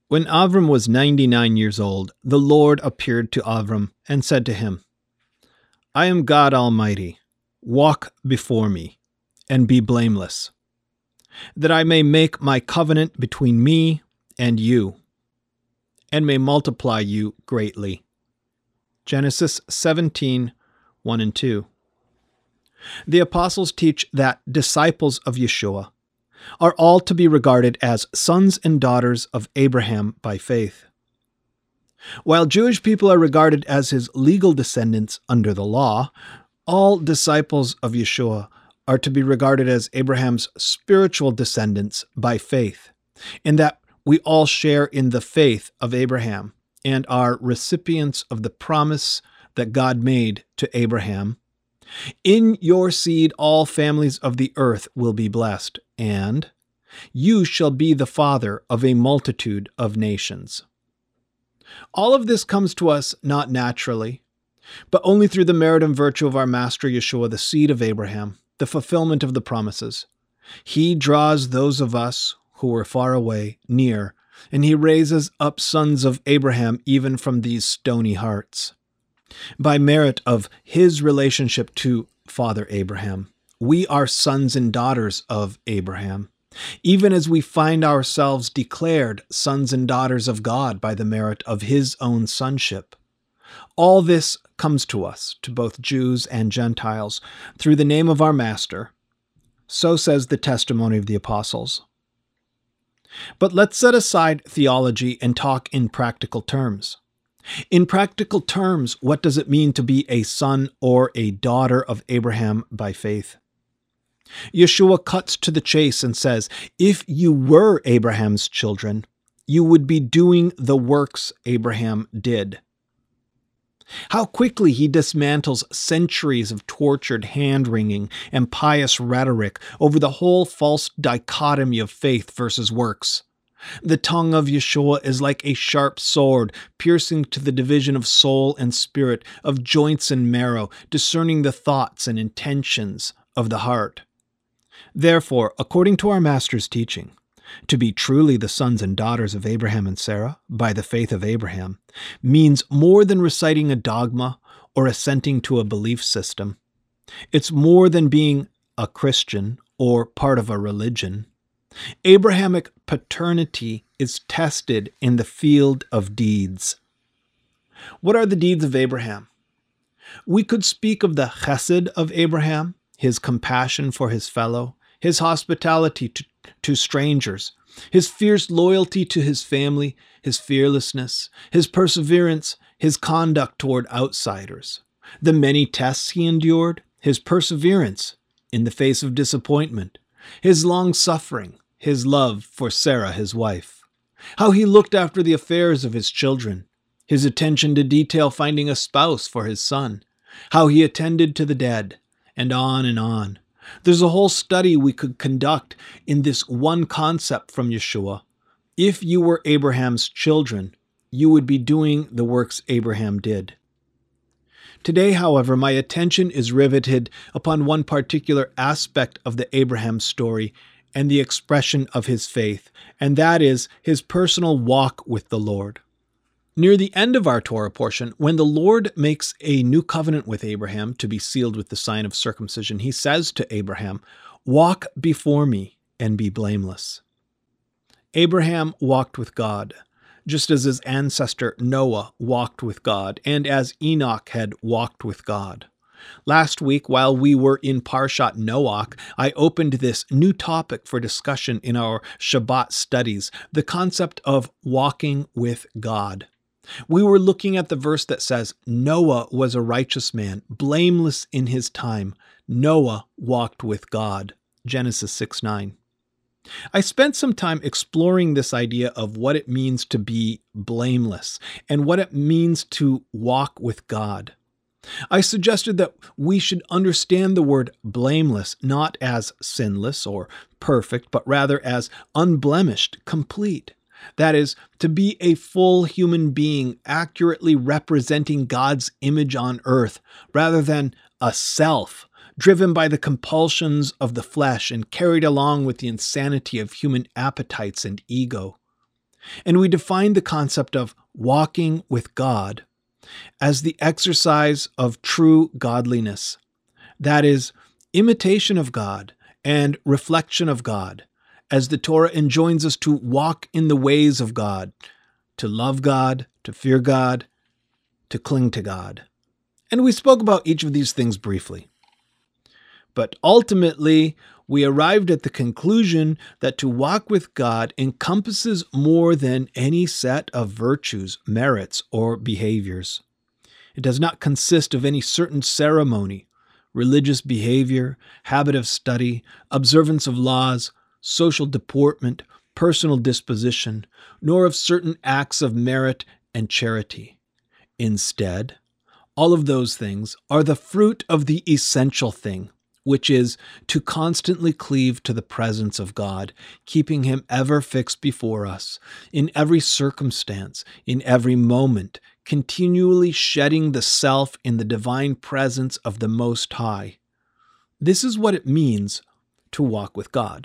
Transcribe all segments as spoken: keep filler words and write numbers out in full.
When Avram was ninety-nine years old, the Lord appeared to Avram and said to him, I am God Almighty. Walk before me and be blameless, that I may make my covenant between me and you, and may multiply you greatly. Genesis seventeen, one and two. The apostles teach that disciples of Yeshua are all to be regarded as sons and daughters of Abraham by faith. While Jewish people are regarded as his legal descendants under the law, all disciples of Yeshua are to be regarded as Abraham's spiritual descendants by faith, in that we all share in the faith of Abraham and are recipients of the promise that God made to Abraham. In your seed all families of the earth will be blessed, and you shall be the father of a multitude of nations. All of this comes to us not naturally, but only through the merit and virtue of our Master Yeshua, the seed of Abraham, the fulfillment of the promises. He draws those of us who were far away near, and he raises up sons of Abraham even from these stony hearts. By merit of his relationship to Father Abraham, we are sons and daughters of Abraham, even as we find ourselves declared sons and daughters of God by the merit of his own sonship. All this comes to us, to both Jews and Gentiles, through the name of our Master. So says the testimony of the apostles. But let's set aside theology and talk in practical terms. In practical terms, what does it mean to be a son or a daughter of Abraham by faith? Yeshua cuts to the chase and says, if you were Abraham's children, you would be doing the works Abraham did. How quickly he dismantles centuries of tortured hand-wringing and pious rhetoric over the whole false dichotomy of faith versus works. The tongue of Yeshua is like a sharp sword, piercing to the division of soul and spirit, of joints and marrow, discerning the thoughts and intentions of the heart. Therefore, according to our Master's teaching, to be truly the sons and daughters of Abraham and Sarah, by the faith of Abraham, means more than reciting a dogma or assenting to a belief system. It's more than being a Christian or part of a religion. Abrahamic paternity is tested in the field of deeds. What are the deeds of Abraham? We could speak of the chesed of Abraham, his compassion for his fellow, his hospitality to, to strangers, his fierce loyalty to his family, his fearlessness, his perseverance, his conduct toward outsiders, the many tests he endured, his perseverance in the face of disappointment, his long-suffering, his love for Sarah, his wife, how he looked after the affairs of his children, his attention to detail finding a spouse for his son, how he attended to the dead, and on and on. There's a whole study we could conduct in this one concept from Yeshua. If you were Abraham's children, you would be doing the works Abraham did. Today, however, my attention is riveted upon one particular aspect of the Abraham story and the expression of his faith, and that is his personal walk with the Lord. Near the end of our Torah portion, when the Lord makes a new covenant with Abraham to be sealed with the sign of circumcision, he says to Abraham, "Walk before me and be blameless." Abraham walked with God, just as his ancestor Noah walked with God, and as Enoch had walked with God. Last week, while we were in Parshat Noach, I opened this new topic for discussion in our Shabbat studies, the concept of walking with God. We were looking at the verse that says, Noah was a righteous man, blameless in his time. Noah walked with God. Genesis six nine. I spent some time exploring this idea of what it means to be blameless and what it means to walk with God. I suggested that we should understand the word blameless not as sinless or perfect, but rather as unblemished, complete. That is, to be a full human being accurately representing God's image on earth, rather than a self driven by the compulsions of the flesh and carried along with the insanity of human appetites and ego. And we define the concept of walking with God as the exercise of true godliness, that is, imitation of God and reflection of God, as the Torah enjoins us to walk in the ways of God, to love God, to fear God, to cling to God. And we spoke about each of these things briefly. But ultimately, we arrived at the conclusion that to walk with God encompasses more than any set of virtues, merits, or behaviors. It does not consist of any certain ceremony, religious behavior, habit of study, observance of laws, social deportment, personal disposition, nor of certain acts of merit and charity. Instead, all of those things are the fruit of the essential thing, which is to constantly cleave to the presence of God, keeping Him ever fixed before us, in every circumstance, in every moment, continually shedding the self in the divine presence of the Most High. This is what it means to walk with God.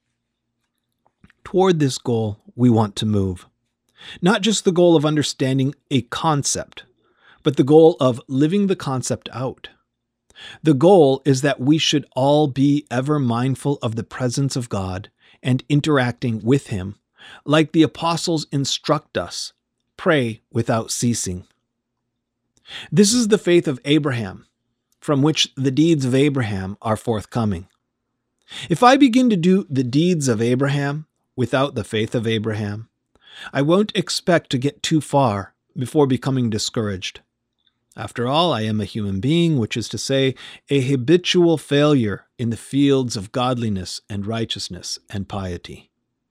Toward this goal, we want to move. Not just the goal of understanding a concept, but the goal of living the concept out. The goal is that we should all be ever mindful of the presence of God and interacting with Him, like the apostles instruct us, pray without ceasing. This is the faith of Abraham, from which the deeds of Abraham are forthcoming. If I begin to do the deeds of Abraham without the faith of Abraham, I won't expect to get too far before becoming discouraged. After all, I am a human being, which is to say, a habitual failure in the fields of godliness and righteousness and piety.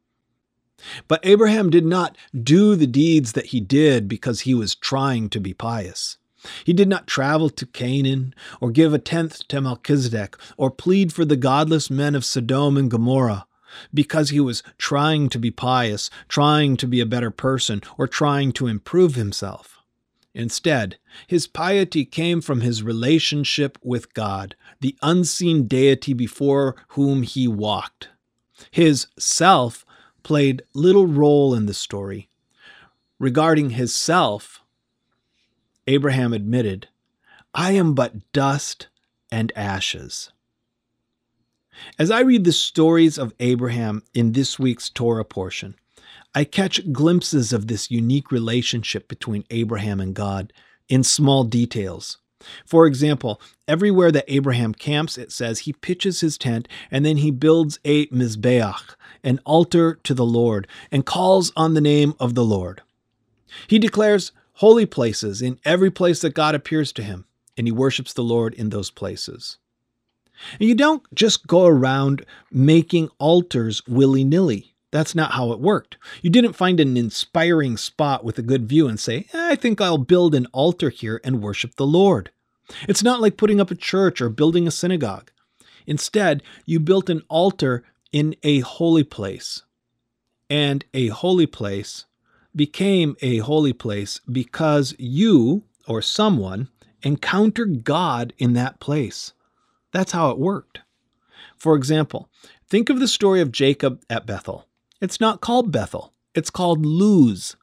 But Abraham did not do the deeds that he did because he was trying to be pious. He did not travel to Canaan, or give a tenth to Melchizedek, or plead for the godless men of Sodom and Gomorrah, because he was trying to be pious, trying to be a better person, or trying to improve himself. Instead, his piety came from his relationship with God, the unseen deity before whom he walked. His self played little role in the story. Regarding his self, Abraham admitted, "I am but dust and ashes." As I read the stories of Abraham in this week's Torah portion, I catch glimpses of this unique relationship between Abraham and God in small details. For example, everywhere that Abraham camps, it says he pitches his tent and then he builds a mizbeach, an altar to the Lord, and calls on the name of the Lord. He declares holy places in every place that God appears to him, and he worships the Lord in those places. And you don't just go around making altars willy-nilly. That's not how it worked. You didn't find an inspiring spot with a good view and say, eh, I think I'll build an altar here and worship the Lord. It's not like putting up a church or building a synagogue. Instead, you built an altar in a holy place. And a holy place became a holy place because you, or someone, encountered God in that place. That's how it worked. For example, think of the story of Jacob at Bethel. It's not called Bethel. It's called Luz.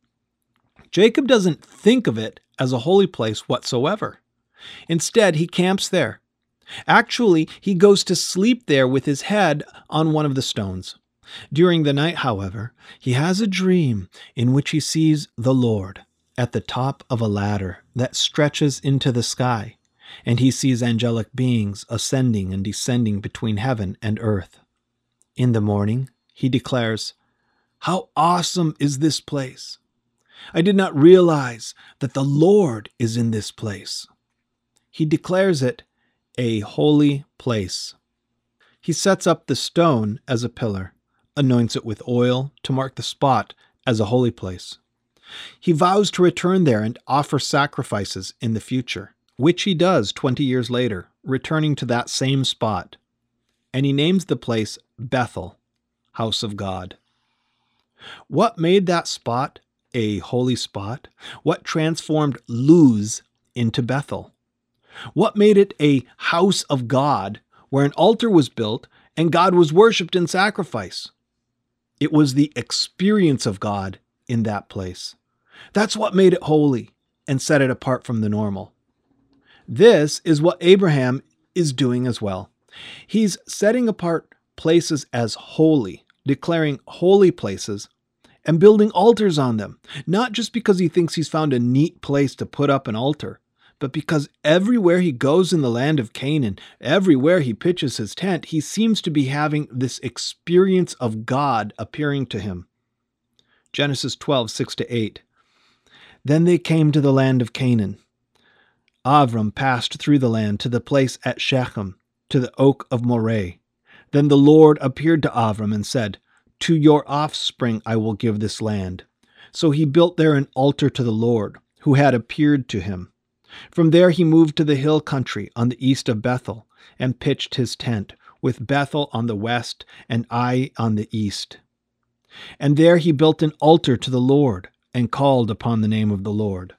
Jacob doesn't think of it as a holy place whatsoever. Instead, he camps there. Actually, he goes to sleep there with his head on one of the stones. During the night, however, he has a dream in which he sees the Lord at the top of a ladder that stretches into the sky, and he sees angelic beings ascending and descending between heaven and earth. In the morning, he declares, "How awesome is this place! I did not realize that the Lord is in this place." He declares it a holy place. He sets up the stone as a pillar, anoints it with oil to mark the spot as a holy place. He vows to return there and offer sacrifices in the future, which he does twenty years later, returning to that same spot. And he names the place Bethel, House of God. What made that spot a holy spot? What transformed Luz into Bethel? What made it a house of God where an altar was built and God was worshipped in sacrifice? It was the experience of God in that place. That's what made it holy and set it apart from the normal. This is what Abraham is doing as well. He's setting apart places as holy, declaring holy places, and building altars on them, not just because he thinks he's found a neat place to put up an altar, but because everywhere he goes in the land of Canaan, everywhere he pitches his tent, he seems to be having this experience of God appearing to him. Genesis twelve, six to eight. Then they came to the land of Canaan. Avram passed through the land to the place at Shechem, to the oak of Moreh. Then the Lord appeared to Avram and said, "To your offspring I will give this land." So he built there an altar to the Lord, who had appeared to him. From there he moved to the hill country on the east of Bethel, and pitched his tent, with Bethel on the west and Ai on the east. And there he built an altar to the Lord, and called upon the name of the Lord.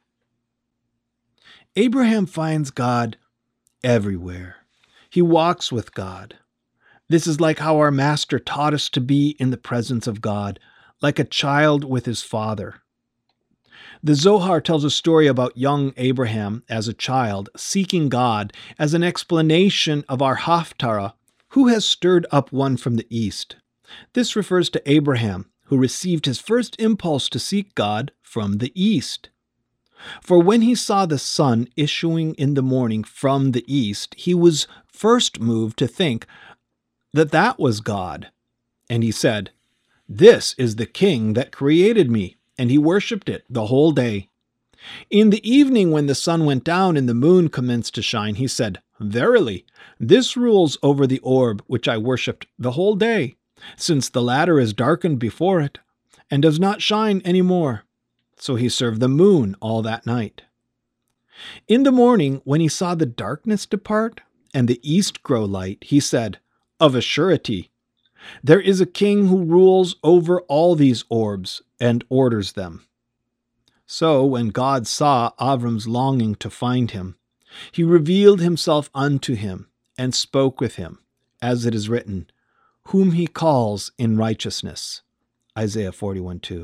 Abraham finds God everywhere. He walks with God. This is like how our Master taught us to be in the presence of God, like a child with his father. The Zohar tells a story about young Abraham as a child seeking God as an explanation of our Haftarah, who has stirred up one from the east. This refers to Abraham, who received his first impulse to seek God from the east. For when he saw the sun issuing in the morning from the east, he was first moved to think that that was God. And he said, "This is the king that created me," and he worshipped it the whole day. In the evening, when the sun went down and the moon commenced to shine, he said, "Verily, this rules over the orb which I worshipped the whole day, since the latter is darkened before it, and does not shine any more." So he served the moon all that night. In the morning, when he saw the darkness depart and the east grow light, he said, "Of a surety, there is a king who rules over all these orbs and orders them." So when God saw Avram's longing to find him, he revealed himself unto him and spoke with him, as it is written, "Whom he calls in righteousness." Isaiah forty-one two.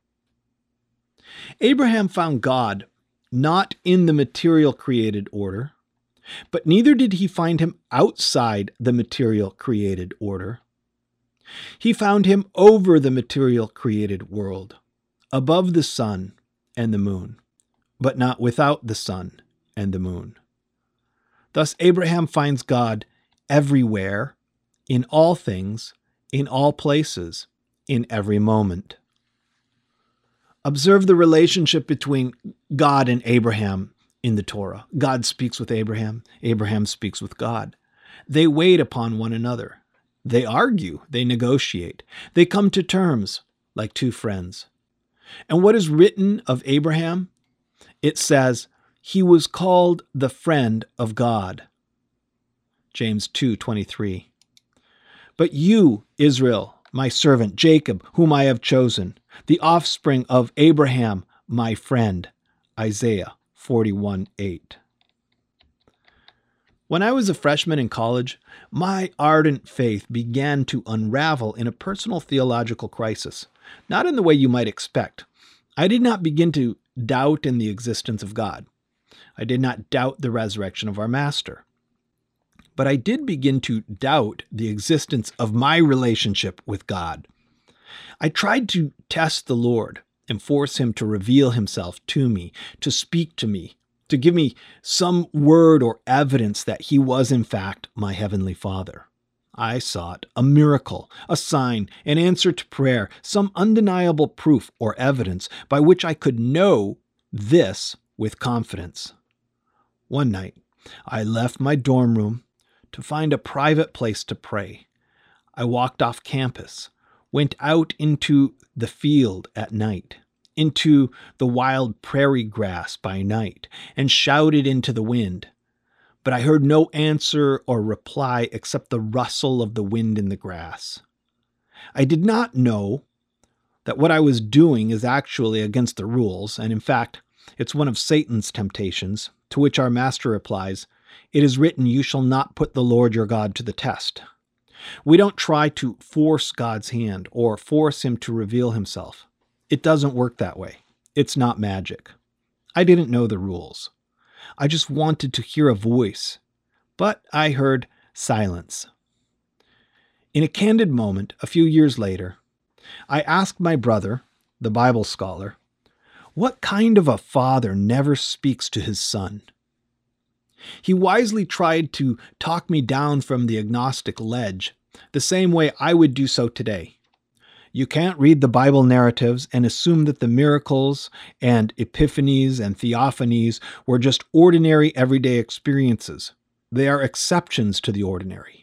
Abraham found God not in the material created order, but neither did he find him outside the material created order. He found him over the material created world, above the sun and the moon, but not without the sun and the moon. Thus Abraham finds God everywhere, in all things, in all places, in every moment. Observe the relationship between God and Abraham in the Torah. God speaks with Abraham. Abraham speaks with God. They wait upon one another. They argue. They negotiate. They come to terms like two friends. And what is written of Abraham? It says, "He was called the friend of God." James two twenty-three. "But you, Israel, my servant, Jacob, whom I have chosen, the offspring of Abraham, my friend." Isaiah forty-one eight. When I was a freshman in college, my ardent faith began to unravel in a personal theological crisis, not in the way you might expect. I did not begin to doubt in the existence of God. I did not doubt the resurrection of our Master. But I did begin to doubt the existence of my relationship with God. I tried to test the Lord and force him to reveal himself to me, to speak to me, to give me some word or evidence that he was in fact my heavenly Father. I sought a miracle, a sign, an answer to prayer, some undeniable proof or evidence by which I could know this with confidence. One night, I left my dorm room to find a private place to pray. I walked off campus, went out into the field at night, into the wild prairie grass by night, and shouted into the wind. But I heard no answer or reply except the rustle of the wind in the grass. I did not know that what I was doing is actually against the rules, and in fact, it's one of Satan's temptations, to which our Master replies, "It is written, you shall not put the Lord your God to the test." We don't try to force God's hand or force him to reveal himself. It doesn't work that way. It's not magic. I didn't know the rules. I just wanted to hear a voice, but I heard silence. In a candid moment, a few years later, I asked my brother, the Bible scholar, what kind of a father never speaks to his son? He wisely tried to talk me down from the agnostic ledge, the same way I would do so today. You can't read the Bible narratives and assume that the miracles and epiphanies and theophanies were just ordinary everyday experiences. They are exceptions to the ordinary.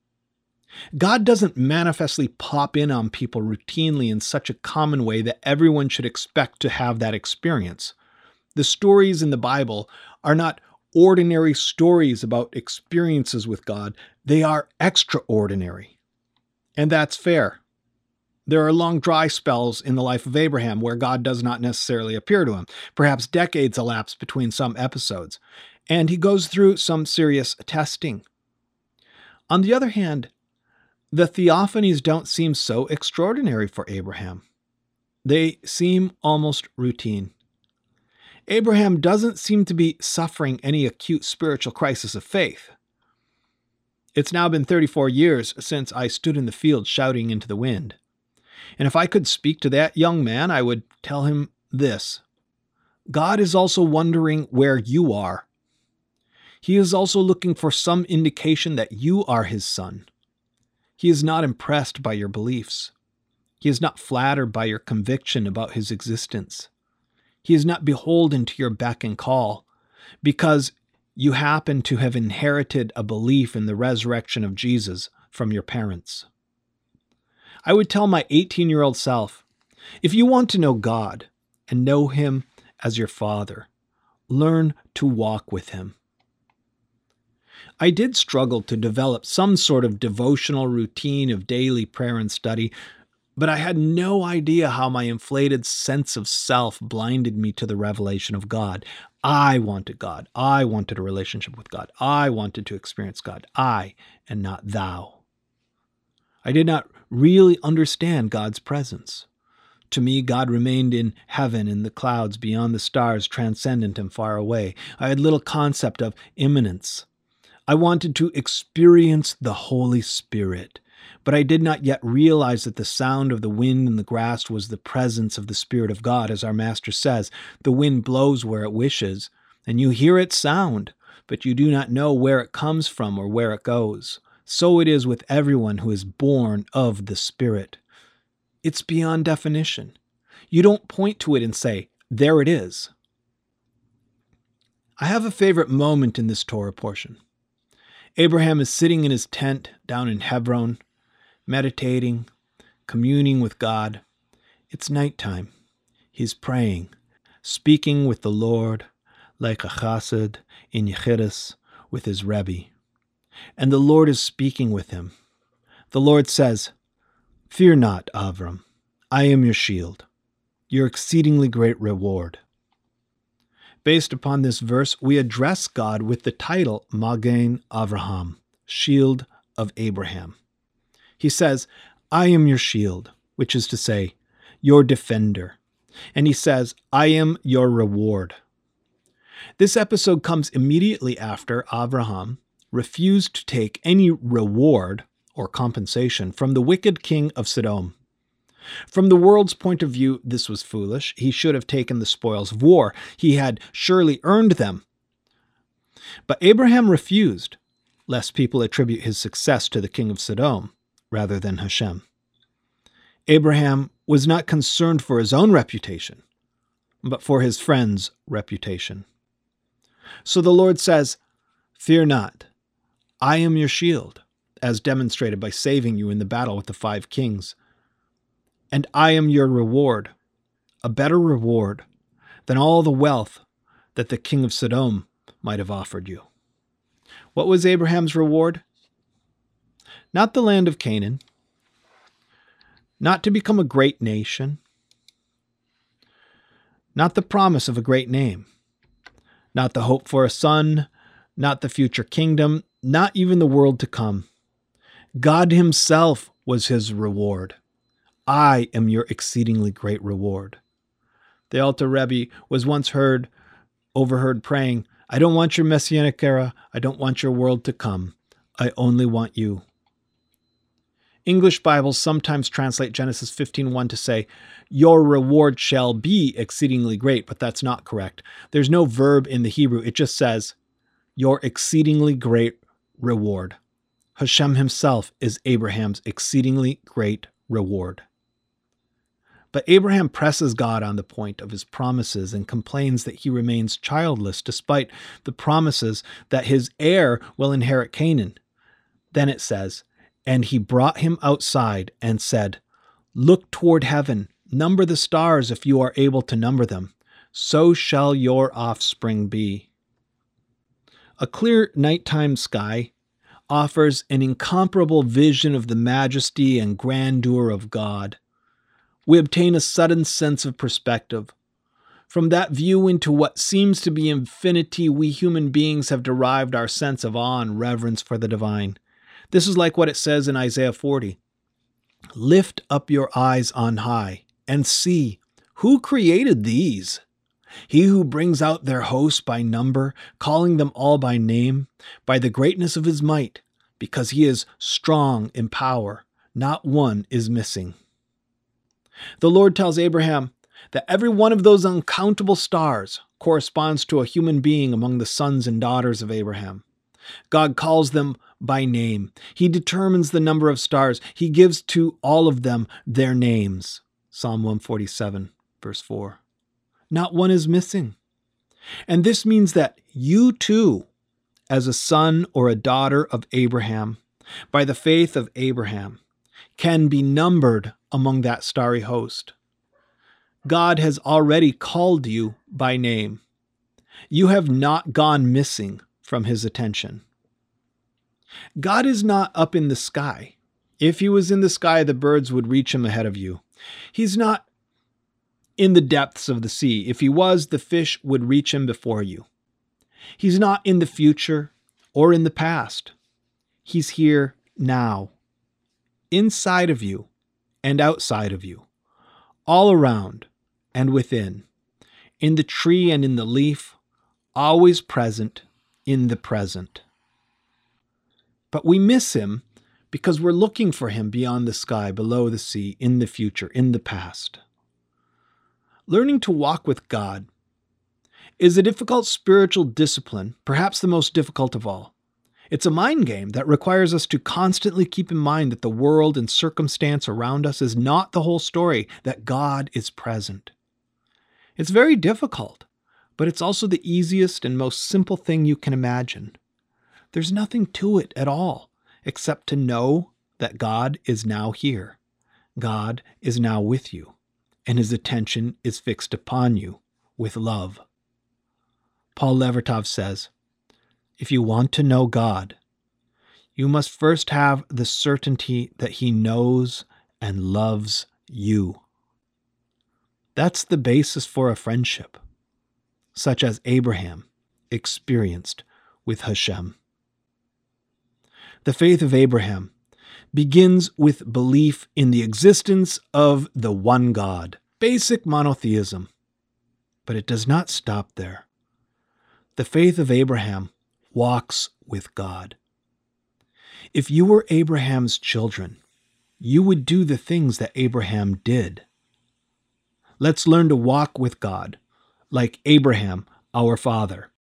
God doesn't manifestly pop in on people routinely in such a common way that everyone should expect to have that experience. The stories in the Bible are not ordinary stories about experiences with God. They are extraordinary. And that's fair. There are long dry spells in the life of Abraham where God does not necessarily appear to him. Perhaps decades elapse between some episodes, and he goes through some serious testing. On the other hand, the theophanies don't seem so extraordinary for Abraham. They seem almost routine. Abraham doesn't seem to be suffering any acute spiritual crisis of faith. It's now been thirty-four years since I stood in the field shouting into the wind. And if I could speak to that young man, I would tell him this: God is also wondering where you are. He is also looking for some indication that you are his son. He is not impressed by your beliefs. He is not flattered by your conviction about his existence. He is not beholden to your beck and call because you happen to have inherited a belief in the resurrection of Jesus from your parents. I would tell my eighteen-year-old self, if you want to know God and know him as your Father, learn to walk with him. I did struggle to develop some sort of devotional routine of daily prayer and study, but I had no idea how my inflated sense of self blinded me to the revelation of God. I wanted God. I wanted a relationship with God. I wanted to experience God. I, and not thou. I did not really understand God's presence. To me, God remained in heaven in the clouds beyond the stars, transcendent and far away. I had little concept of immanence. I wanted to experience the Holy Spirit, but I did not yet realize that the sound of the wind in the grass was the presence of the Spirit of God. As our Master says, the wind blows where it wishes, and you hear its sound, but you do not know where it comes from or where it goes. So it is with everyone who is born of the Spirit. It's beyond definition. You don't point to it and say, there it is. I have a favorite moment in this Torah portion. Abraham is sitting in his tent down in Hebron, meditating, communing with God. It's nighttime. He's praying, speaking with the Lord like a chassid in Yechidus with his Rebbe. And the Lord is speaking with him. The Lord says, "Fear not, Avram. I am your shield, your exceedingly great reward." Based upon this verse, we address God with the title Magen Avraham, Shield of Abraham. He says, I am your shield, which is to say, your defender. And he says, I am your reward. This episode comes immediately after Avraham refused to take any reward or compensation from the wicked king of Sodom. From the world's point of view, this was foolish. He should have taken the spoils of war. He had surely earned them. But Abraham refused, lest people attribute his success to the king of Sodom rather than Hashem. Abraham was not concerned for his own reputation, but for his friend's reputation. So the Lord says, "Fear not, I am your shield," as demonstrated by saving you in the battle with the five kings. And I am your reward, a better reward than all the wealth that the king of Sodom might have offered you. What was Abraham's reward? Not the land of Canaan, not to become a great nation, not the promise of a great name, not the hope for a son, not the future kingdom, not even the world to come. God himself was his reward. I am your exceedingly great reward. The Alter Rebbe was once heard, overheard praying, I don't want your Messianic era. I don't want your world to come. I only want you. English Bibles sometimes translate Genesis fifteen one to say, your reward shall be exceedingly great, but that's not correct. There's no verb in the Hebrew. It just says, your exceedingly great reward. Hashem himself is Abraham's exceedingly great reward. But Abraham presses God on the point of his promises and complains that he remains childless despite the promises that his heir will inherit Canaan. Then it says, and he brought him outside and said, look toward heaven, number the stars if you are able to number them. So shall your offspring be. A clear nighttime sky offers an incomparable vision of the majesty and grandeur of God. We obtain a sudden sense of perspective. From that view into what seems to be infinity, we human beings have derived our sense of awe and reverence for the divine. This is like what it says in Isaiah forty. Lift up your eyes on high and see, who created these? He who brings out their hosts by number, calling them all by name, by the greatness of his might, because he is strong in power, not one is missing. The Lord tells Abraham that every one of those uncountable stars corresponds to a human being among the sons and daughters of Abraham. God calls them by name. He determines the number of stars. He gives to all of them their names. Psalm one forty-seven, verse four. Not one is missing. And this means that you too, as a son or a daughter of Abraham, by the faith of Abraham, can be numbered among that starry host. God has already called you by name. You have not gone missing from his attention. God is not up in the sky. If he was in the sky, the birds would reach him ahead of you. He's not in the depths of the sea. If he was, the fish would reach him before you. He's not in the future or in the past. He's here now, inside of you and outside of you, all around and within, in the tree and in the leaf, always present in the present. But we miss him because we're looking for him beyond the sky, below the sea, in the future, in the past. Learning to walk with God is a difficult spiritual discipline, perhaps the most difficult of all. It's a mind game that requires us to constantly keep in mind that the world and circumstance around us is not the whole story, that God is present. It's very difficult, but it's also the easiest and most simple thing you can imagine. There's nothing to it at all, except to know that God is now here. God is now with you, and his attention is fixed upon you with love. Paul Levertov says, if you want to know God, you must first have the certainty that he knows and loves you. That's the basis for a friendship, such as Abraham experienced with Hashem. The faith of Abraham begins with belief in the existence of the one God, basic monotheism. But it does not stop there. The faith of Abraham walks with God. If you were Abraham's children, you would do the things that Abraham did. Let's learn to walk with God like Abraham, our father.